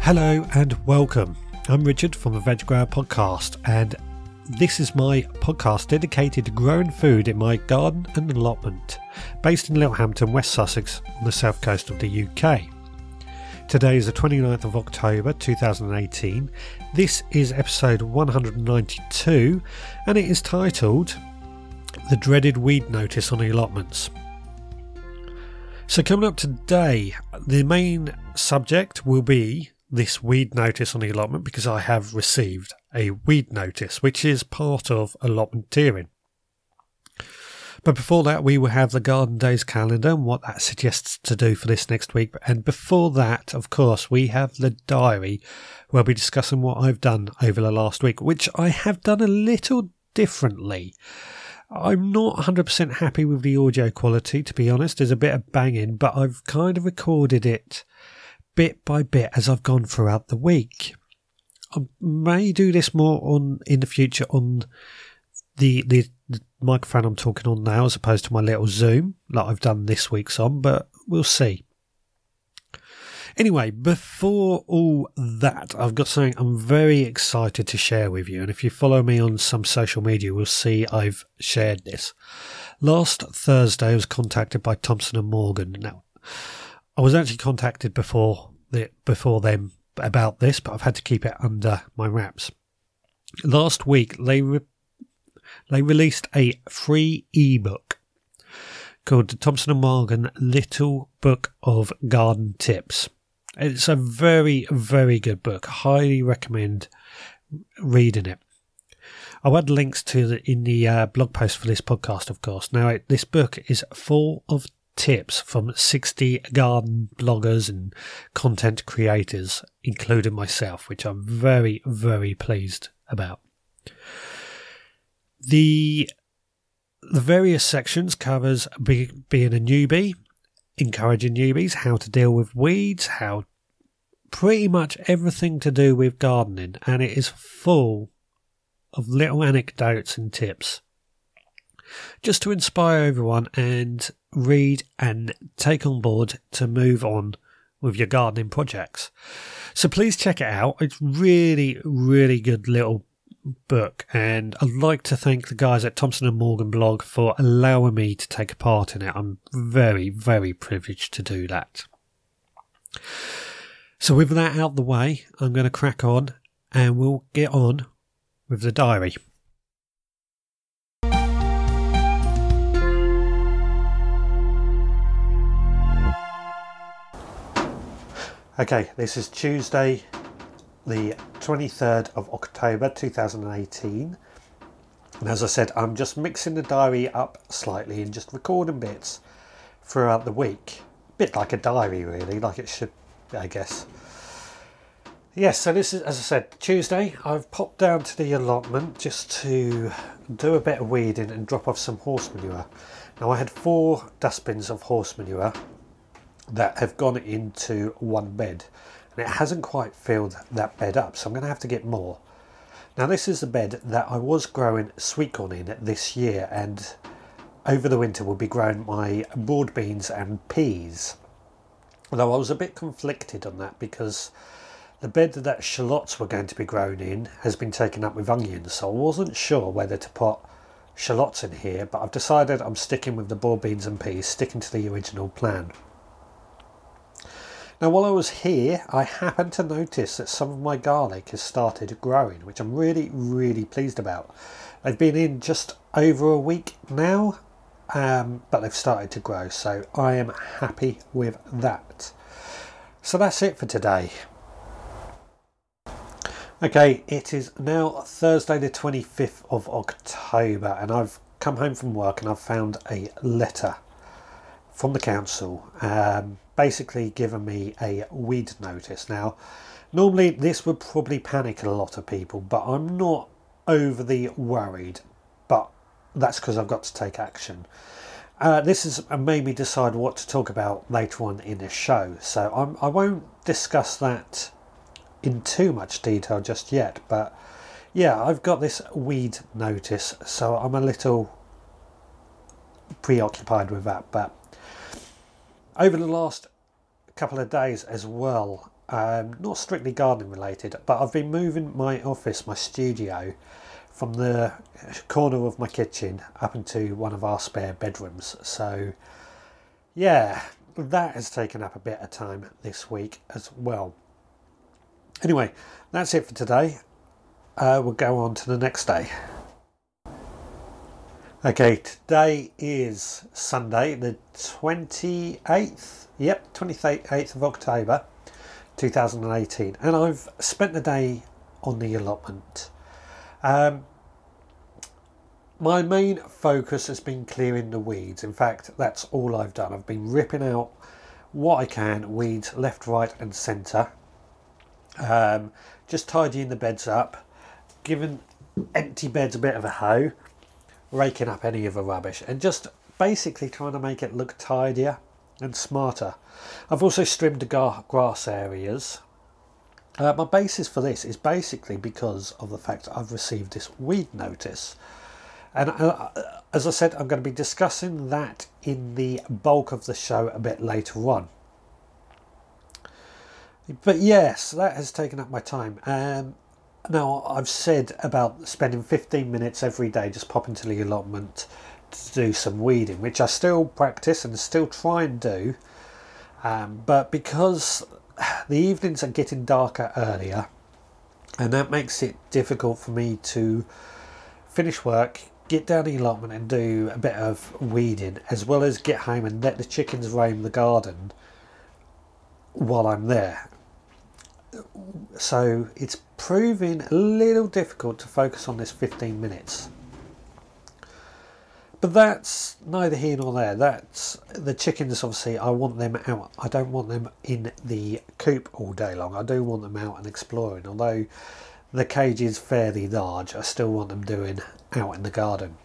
Hello and welcome. I'm Richard from the Veg Grower Podcast, and this is my podcast dedicated to growing food in my garden and allotment, based in Littlehampton, West Sussex, on the south coast of the UK. Today is the 29th of October 2018. This is episode 192, and it is titled The Dreaded Weed Notice on the Allotments. So coming up today, the main subject will be this weed notice on the allotment, because I have received a weed notice, which is part of allotmenteering. But before that, we will have the Garden Days calendar and what that suggests to do for this next week. And before that, of course, we have the diary, where we'll be discussing what I've done over the last week, which I have done a little differently. I'm not 100% happy with the audio quality, to be honest. There's a bit of banging, but I've kind of recorded it bit by bit as I've gone throughout the week. I may do this more in the future on the microphone I'm talking on now, as opposed to my little Zoom like I've done this week's on, but we'll see. Anyway, before all that, I've got something I'm very excited to share with you, and if you follow me on some social media, we'll see I've shared this. Last Thursday, I was contacted by Thompson & Morgan. Now, I was actually contacted before them about this, but I've had to keep it under my wraps. Last week, they released a free ebook called the Thompson & Morgan Little Book of Garden Tips. It's a very, very good book. Highly recommend reading it. I'll add links to in the blog post for this podcast, of course. Now, this book is full of tips from 60 garden bloggers and content creators, including myself, which I'm very, very pleased about. The various sections covers being a newbie, encouraging newbies, how to deal with weeds, how pretty much everything to do with gardening, and it is full of little anecdotes and tips just to inspire everyone and read and take on board to move on with your gardening projects. So please check it out. It's really, really good little book, and I'd like to thank the guys at Thompson & Morgan blog for allowing me to take a part in it. I'm very, very privileged to do that. So with that out the way, I'm going to crack on and we'll get on with the diary. Okay, this is Tuesday, the 23rd of October 2018, and as I said, I'm just mixing the diary up slightly and just recording bits throughout the week. A bit like a diary, really, like it should, I guess. Yes, so this is, as I said, Tuesday. I've popped down to the allotment just to do a bit of weeding and drop off some horse manure. Now, I had 4 dustbins of horse manure that have gone into one bed, and it hasn't quite filled that bed up, so I'm going to have to get more. Now, this is the bed that I was growing sweet corn in this year, and over the winter will be growing my broad beans and peas. Although I was a bit conflicted on that, because the bed that shallots were going to be grown in has been taken up with onions, so I wasn't sure whether to put shallots in here, but I've decided I'm sticking with the broad beans and peas, sticking to the original plan. Now, while I was here, I happened to notice that some of my garlic has started growing, which I'm really, really pleased about. They've been in just over a week now, but they've started to grow, so I am happy with that. So that's it for today. Okay, it is now Thursday the 25th of October, and I've come home from work and I've found a letter from the council, basically giving me a weed notice. Now, normally this would probably panic a lot of people, but I'm not overly worried, but that's because I've got to take action. This has made me decide what to talk about later on in the show, so I won't discuss that in too much detail just yet, but yeah, I've got this weed notice, so I'm a little preoccupied with that. But over the last couple of days as well, not strictly gardening related, but I've been moving my office, my studio, from the corner of my kitchen up into one of our spare bedrooms. So yeah, that has taken up a bit of time this week as well. Anyway, that's it for today. We'll go on to the next day. Okay, today is Sunday, the 28th. Yep, 28th of October, 2018. And I've spent the day on the allotment. My main focus has been clearing the weeds. In fact, that's all I've done. I've been ripping out what I can, weeds left, right and centre. Just tidying the beds up, giving empty beds a bit of a hoe, raking up any of the rubbish, and just basically trying to make it look tidier and smarter. I've also trimmed the grass areas. My basis for this is basically because of the fact that I've received this weed notice, and as I said, I'm going to be discussing that in the bulk of the show a bit later on. But yes, that has taken up my time. Now, I've said about spending 15 minutes every day just popping to the allotment to do some weeding, which I still practice and still try and do. But because the evenings are getting darker earlier, and that makes it difficult for me to finish work, get down the allotment and do a bit of weeding, as well as get home and let the chickens roam the garden while I'm there. So it's proving a little difficult to focus on this 15 minutes. But that's neither here nor there. That's the chickens, obviously, I want them out. I don't want them in the coop all day long. I do want them out and exploring. Although the cage is fairly large, I still want them doing out in the garden.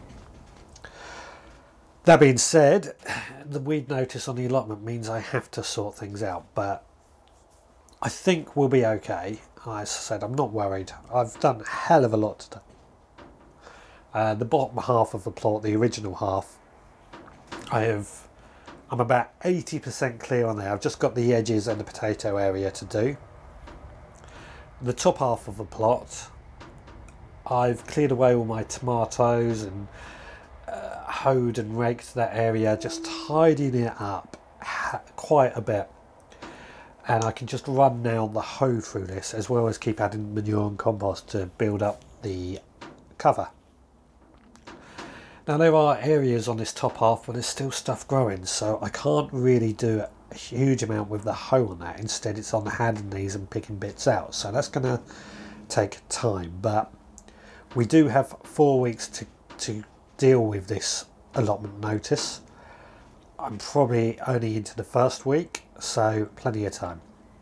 That being said, the weed notice on the allotment means I have to sort things out, but I think we'll be okay. As I said, I'm not worried. I've done a hell of a lot today. The bottom half of the plot, the original half, I'm about 80% clear on there. I've just got the edges and the potato area to do. The top half of the plot, I've cleared away all my tomatoes and hoed and raked that area, just tidying it up quite a bit. And I can just run now the hoe through this, as well as keep adding manure and compost to build up the cover. Now, there are areas on this top half where there's still stuff growing, so I can't really do a huge amount with the hoe on that. Instead, it's on the hand and knees and picking bits out, so that's going to take time. But we do have 4 weeks to deal with this allotment notice. I'm probably only into the first week, so plenty of time.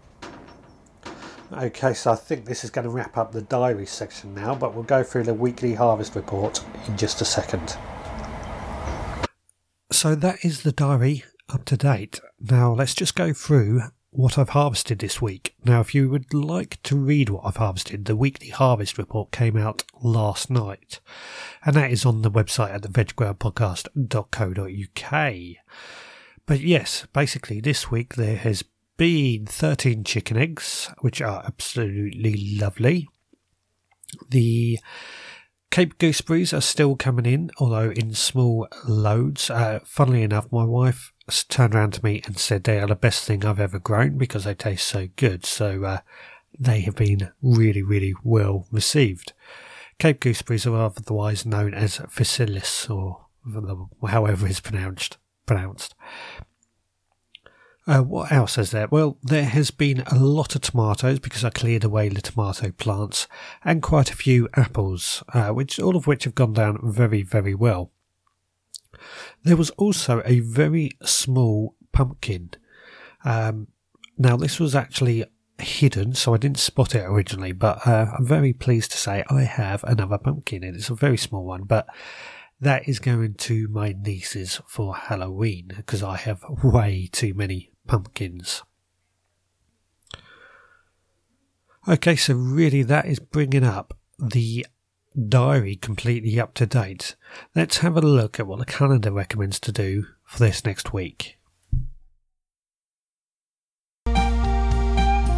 Okay, so I think this is going to wrap up the diary section now, but we'll go through the weekly harvest report in just a second. So that is the diary up to date. Now let's just go through what I've harvested this week. Now, if you would like to read what I've harvested, the weekly harvest report came out last night, and that is on the website at theveggroundpodcast.co.uk. But yes, basically this week there has been 13 chicken eggs, which are absolutely lovely. The Cape gooseberries are still coming in, although in small loads. Funnily enough, my wife turned around to me and said they are the best thing I've ever grown because they taste so good. So they have been really, really well received. Cape gooseberries are otherwise known as Physalis, or however it's pronounced. What else is there? Well, there has been a lot of tomatoes because I cleared away the tomato plants, and quite a few apples, all of which have gone down very, very well. There was also a very small pumpkin. Now, this was actually hidden, so I didn't spot it originally, but I'm very pleased to say I have another pumpkin, and it's a very small one, but that is going to my nieces for Halloween because I have way too many pumpkins. Okay, so really that is bringing up the diary completely up to date. Let's have a look at what the calendar recommends to do for this next week.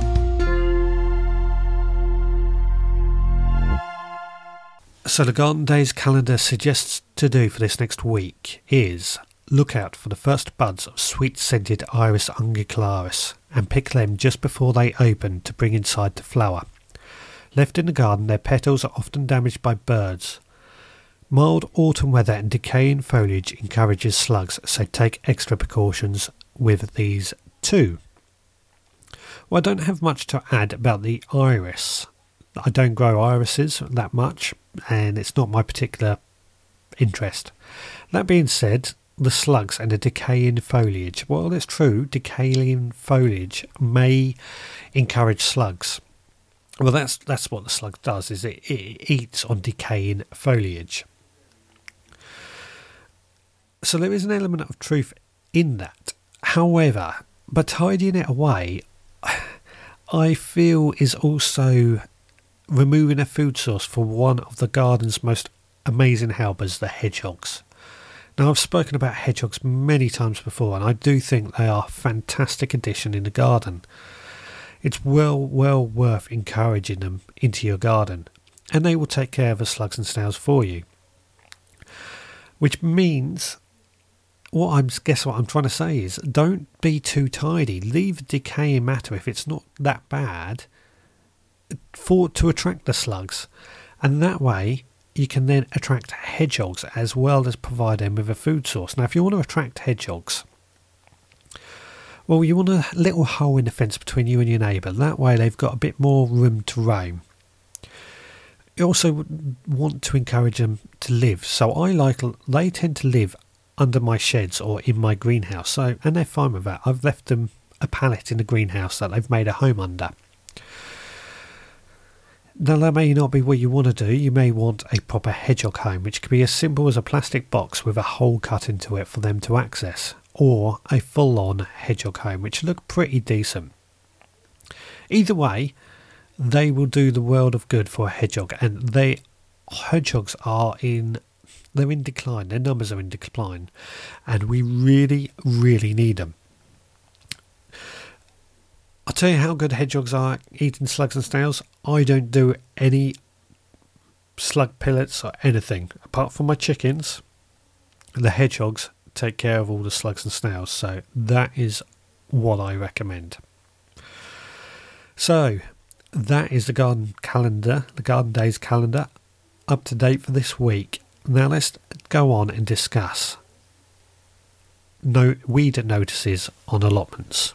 So the Garden Days calendar suggests to do for this next week is look out for the first buds of sweet-scented Iris ungularis and pick them just before they open to bring inside the flower. Left in the garden, their petals are often damaged by birds. Mild autumn weather and decaying foliage encourages slugs, so take extra precautions with these too. Well, I don't have much to add about the iris. I don't grow irises that much, and it's not my particular interest. That being said, the slugs and the decaying foliage. Well, it's true, decaying foliage may encourage slugs. Well, that's what the slug does, is it eats on decaying foliage. So there is an element of truth in that. However, by tidying it away, I feel is also removing a food source for one of the garden's most amazing helpers, the hedgehogs. Now, I've spoken about hedgehogs many times before, and I do think they are a fantastic addition in the garden. It's well worth encouraging them into your garden, and they will take care of the slugs and snails for you. Which means, what I'm trying to say is, don't be too tidy. Leave decaying matter if it's not that bad to attract the slugs, and that way you can then attract hedgehogs as well as provide them with a food source. Now, if you want to attract hedgehogs, well, you want a little hole in the fence between you and your neighbour. That way they've got a bit more room to roam. You also want to encourage them to live. So they tend to live under my sheds or in my greenhouse. And they're fine with that. I've left them a pallet in the greenhouse that they've made a home under. Now, that may not be what you want to do. You may want a proper hedgehog home, which could be as simple as a plastic box with a hole cut into it for them to access, or a full-on hedgehog home, which look pretty decent. Either way, they will do the world of good for a hedgehog, and hedgehogs are in decline. Their numbers are in decline, and we really, really need them. I'll tell you how good hedgehogs are eating slugs and snails. I don't do any slug pellets or anything. Apart from my chickens, the hedgehogs take care of all the slugs and snails. So that is what I recommend. So that is the garden calendar, the Garden Days calendar, up to date for this week. Now let's go on and discuss weed notices on allotments.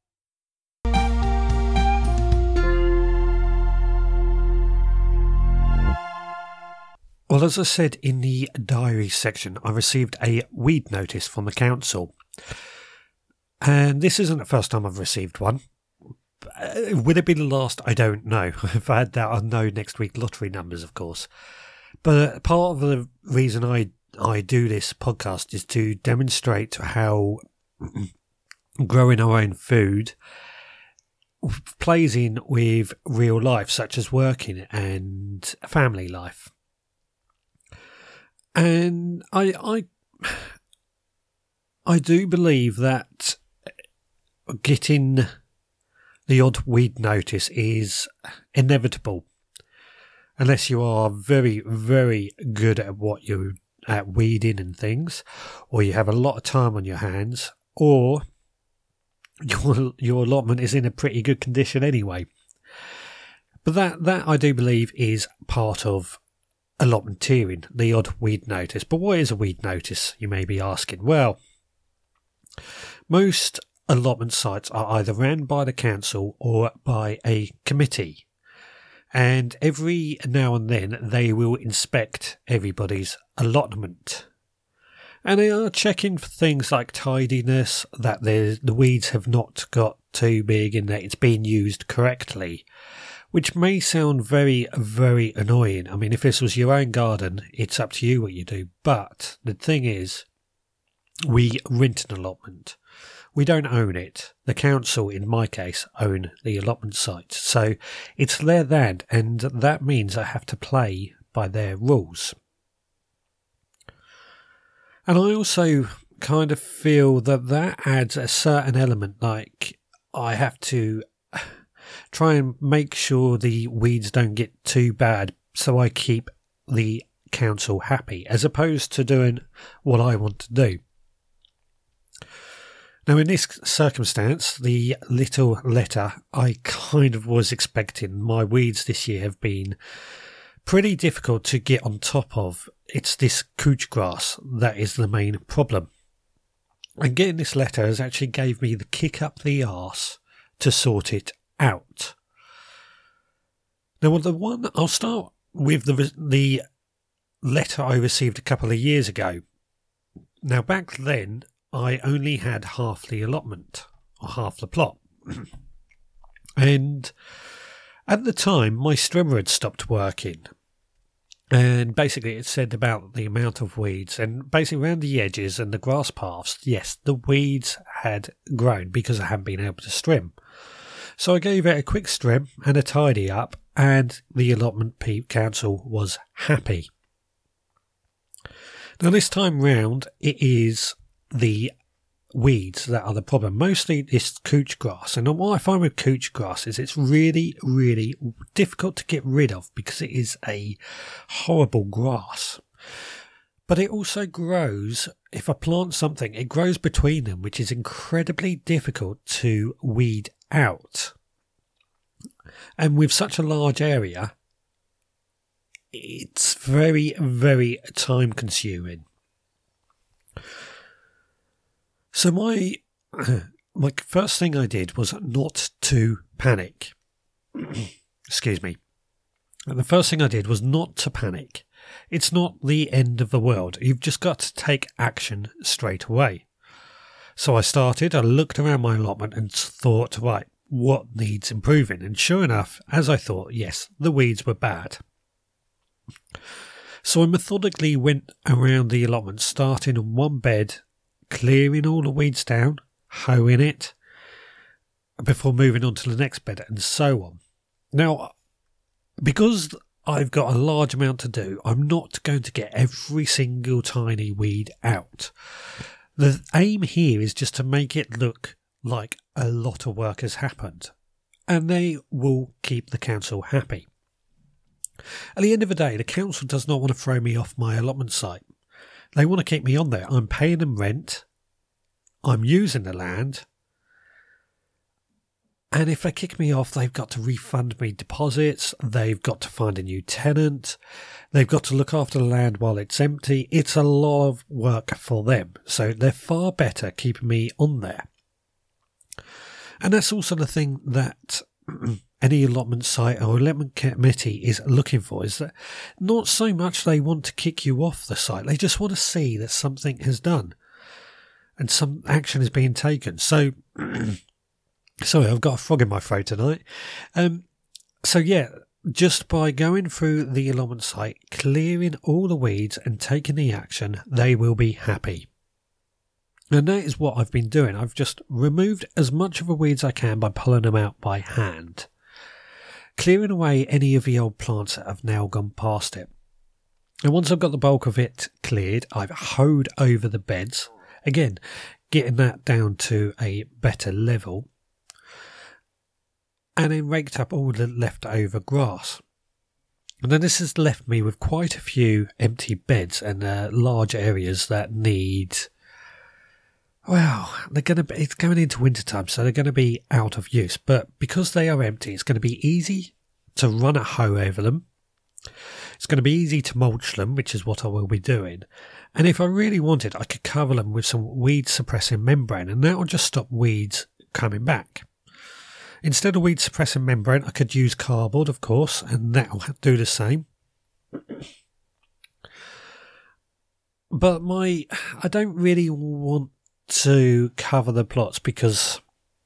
Well, as I said in the diary section, I received a weed notice from the council. And this isn't the first time I've received one. Will it be the last? I don't know. If I had that, I'd know next week lottery numbers, of course. But part of the reason I do this podcast is to demonstrate how growing our own food plays in with real life, such as working and family life. And I do believe that getting the odd weed notice is inevitable, unless you are very, very good at weeding and things, or you have a lot of time on your hands, or your allotment is in a pretty good condition anyway. But that I do believe is part of allotmenteering, the odd weed notice. But what is a weed notice, you may be asking? Well, most allotment sites are either ran by the council or by a committee, and every now and then they will inspect everybody's allotment, and they are checking for things like tidiness, that the weeds have not got too big and that it's being used correctly. Which may sound very, very annoying. I mean, if this was your own garden, it's up to you what you do. But the thing is, we rent an allotment. We don't own it. The council, in my case, own the allotment site. So it's their land, and that means I have to play by their rules. And I also kind of feel that adds a certain element, like I have to try and make sure the weeds don't get too bad, so I keep the council happy, as opposed to doing what I want to do. Now, in this circumstance, the little letter I kind of was expecting. My weeds this year have been pretty difficult to get on top of. It's this couch grass that is the main problem. And getting this letter has actually gave me the kick up the arse to sort it out. Now, I'll start with the letter I received a couple of years ago. Now, back then, I only had half the allotment, or half the plot. And at the time, my strimmer had stopped working. And basically it said about the amount of weeds, and basically around the edges and the grass paths, yes, the weeds had grown because I hadn't been able to strim. So I gave it a quick strim and a tidy up, and the allotment council was happy. Now this time round, it is the weeds that are the problem, mostly this couch grass. And what I find with couch grass is it's really, really difficult to get rid of because it is a horrible grass. But it also grows, if I plant something, it grows between them, which is incredibly difficult to weed out. And with such a large area, it's very, very time consuming. So my first thing I did was not to panic. Excuse me. And the first thing I did was not to panic. It's not the end of the world. You've just got to take action straight away. So I looked around my allotment and thought, right, what needs improving? And sure enough, as I thought, yes, the weeds were bad. So I methodically went around the allotment, starting on one bed, clearing all the weeds down, hoeing it, before moving on to the next bed, and so on. Now, because I've got a large amount to do, I'm not going to get every single tiny weed out. The aim here is just to make it look like a lot of work has happened, and they will keep the council happy. At the end of the day, the council does not want to throw me off my allotment site. They want to keep me on there. I'm paying them rent. I'm using the land. And if they kick me off, they've got to refund me deposits. They've got to find a new tenant. They've got to look after the land while it's empty. It's a lot of work for them. So they're far better keeping me on there. And that's also the thing that any allotment site or allotment committee is looking for, is that not so much they want to kick you off the site, they just want to see that something has done and some action is being taken. So, sorry, I've got a frog in my throat tonight. So yeah, just by going through the allotment site, clearing all the weeds and taking the action, they will be happy. And that is what I've been doing. I've just removed as much of the weeds I can by pulling them out by hand, clearing away any of the old plants that have now gone past it. And once I've got the bulk of it cleared, I've hoed over the beds, again, getting that down to a better level, and then raked up all the leftover grass. And then this has left me with quite a few empty beds and large areas that need... Well, it's going into winter time, so they're going to be out of use. But because they are empty, it's going to be easy to run a hoe over them. It's going to be easy to mulch them, which is what I will be doing. And if I really wanted, I could cover them with some weed suppressing membrane, and that will just stop weeds coming back. Instead of weed suppressing membrane, I could use cardboard, of course, and that will do the same. But I don't really want to cover the plots because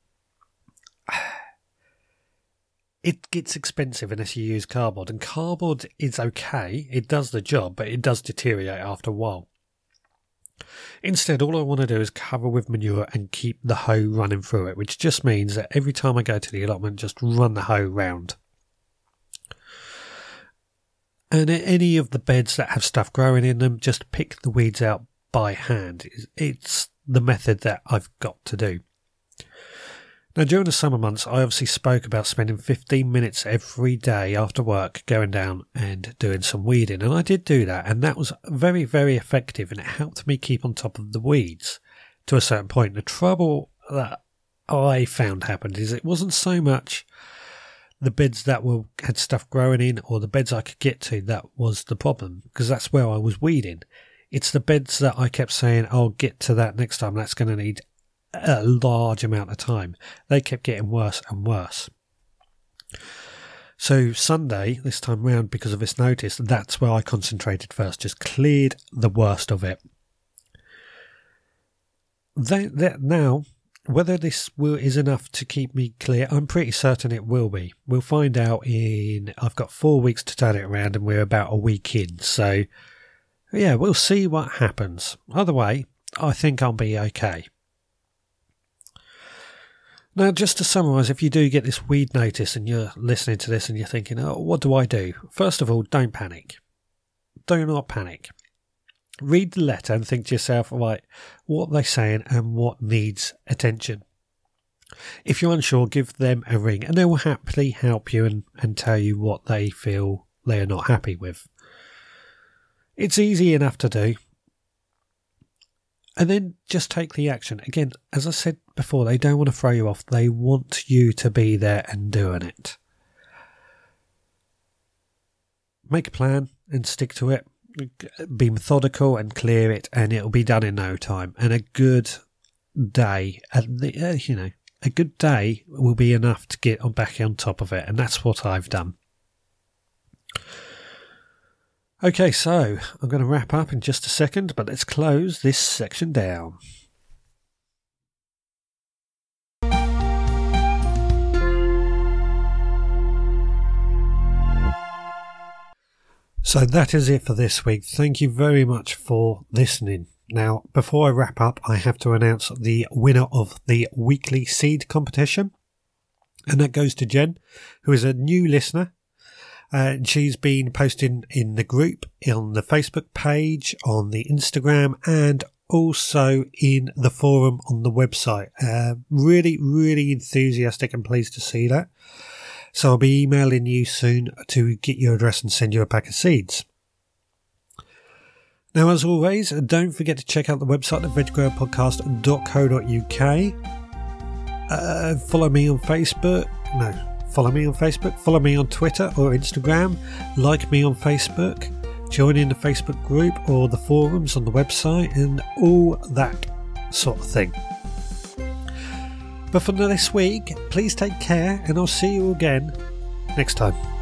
it gets expensive unless you use cardboard, and cardboard is okay, it does the job, but it does deteriorate after a while. Instead, all I want to do is cover with manure and keep the hoe running through it, which just means that every time I go to the allotment, just run the hoe round. And any of the beds that have stuff growing in them, just pick the weeds out by hand. It's the method that I've got to do. Now, during the summer months, I obviously spoke about spending 15 minutes every day after work going down and doing some weeding. And I did do that. And that was very, very effective. And it helped me keep on top of the weeds to a certain point. The trouble that I found happened is it wasn't so much the beds that had stuff growing in or the beds I could get to that was the problem, because that's where I was weeding. It's the beds that I kept saying, I'll get to that next time. That's going to need a large amount of time. They kept getting worse and worse. So Sunday, this time round, because of this notice, that's where I concentrated first, just cleared the worst of it. Now, whether this is enough to keep me clear, I'm pretty certain it will be. We'll find out I've got 4 weeks to turn it around and we're about a week in. So, yeah, we'll see what happens. Either way, I think I'll be okay. Now, just to summarise, if you do get this weed notice and you're listening to this and you're thinking, oh, what do I do? First of all, don't panic. Do not panic. Read the letter and think to yourself, right, what are they saying and what needs attention? If you're unsure, give them a ring and they will happily help you and tell you what they feel they are not happy with. It's easy enough to do. And then just take the action. Again, as I said before, they don't want to throw you off. They want you to be there and doing it. Make a plan and stick to it. Be methodical and clear it, and it'll be done in no time. And a good day, a good day will be enough to get back on top of it. And that's what I've done. Okay, so I'm going to wrap up in just a second, but let's close this section down. So that is it for this week. Thank you very much for listening. Now, before I wrap up, I have to announce the winner of the weekly seed competition. And that goes to Jen, who is a new listener. And she's been posting in the group, on the Facebook page, on the Instagram, and also in the forum on the website. Really, really enthusiastic and pleased to see that. So I'll be emailing you soon to get your address and send you a pack of seeds. Now, as always, don't forget to check out the website at veggrowerpodcast.co.uk. Follow me on Facebook. Follow me on Facebook, follow me on Twitter or Instagram, like me on Facebook, join in the Facebook group or the forums on the website and all that sort of thing. But for this week, please take care and I'll see you again next time.